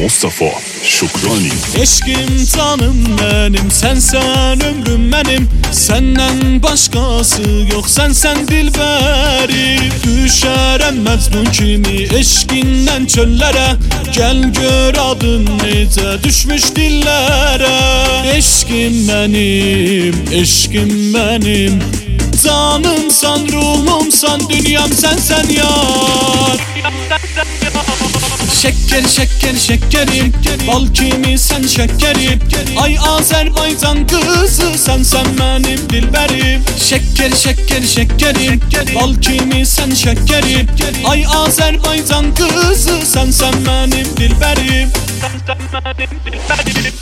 Mustafa Şukrani. Eşkim canım benim, sensen ömrüm benim. Senden başkası yok, sensen dilberim. Düşerem Mecnun kimi eşkinden çöllere. Gel gör adın nece düşmüş dillere. Eşkim benim, eşkim benim. Canımsan, ruhumsan, dünyam sensen yar. Şeker şeker şekerim, bal kimi sen şekerim. Ay Azerbaycan kızı, sensen benim dilberim. Şeker şeker şekerim, bal kimi sen şekerim. Ay Azerbaycan kızı, sensen benim dilberim. Sensen benim dilberim.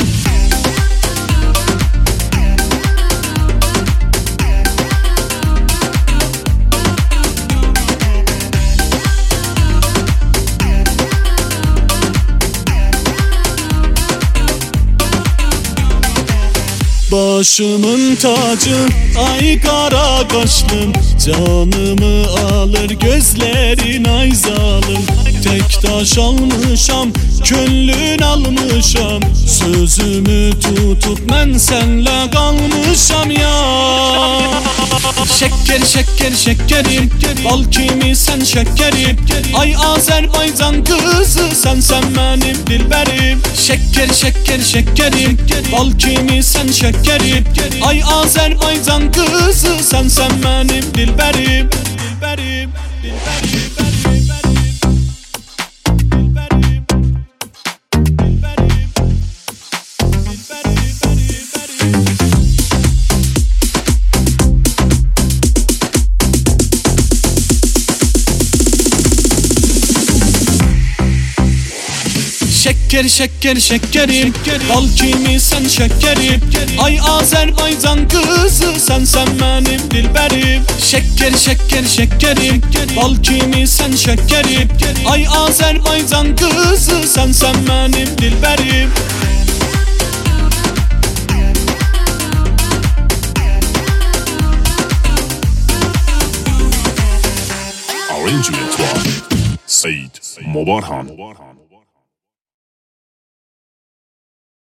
Başımın tacı, ay kara kaşlım. Canımı alır gözlerin ay zalim. Tek taş almışam, könlün almışam. Sözümü tutup ben senle kalmışam ya. Şeker şeker şekerim, bal kimi sen şekerim. Ay Azerbaycan kızı, sensen benim dilberim. Şeker şeker şekerim, bal kimi sen şekerim. Ay Azerbaycan kızı, sensen benim dilberim. Dilberim, dilberim. Şeker şeker şekerim, bal kimi sen şekerim. Ay Azerbaycan kızı, sensen benim dilberim. Şeker şeker şekerim, bal kimi sen şekerim. Ay Azerbaycan kızı, sensen benim dilberim. Arrangement var Seyit Mobarhan.